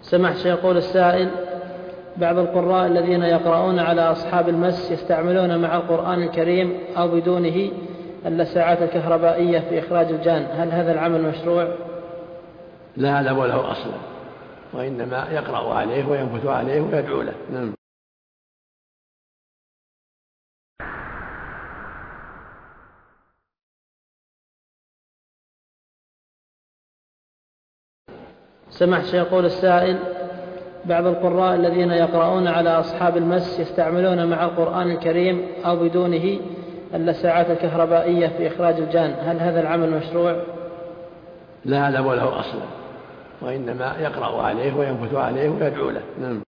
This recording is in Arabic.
سمح يقول السائل: بعض القراء الذين يقرؤون على أصحاب المس يستعملون مع القرآن الكريم أو بدونه اللسعات الكهربائية في إخراج الجان، هل هذا العمل مشروع؟ لا، هذا له أصلا، وإنما يقرأ عليه وينفث عليه ويدعو له. نعم. سمح يقول السائل: بعض القراء الذين يقرؤون على أصحاب المس يستعملون مع القرآن الكريم أو بدونه اللسعات الكهربائية في إخراج الجان، هل هذا العمل مشروع؟ لا، هذا له أصلا، وإنما يقرأ عليه وينفث عليه ويدعو له. نعم.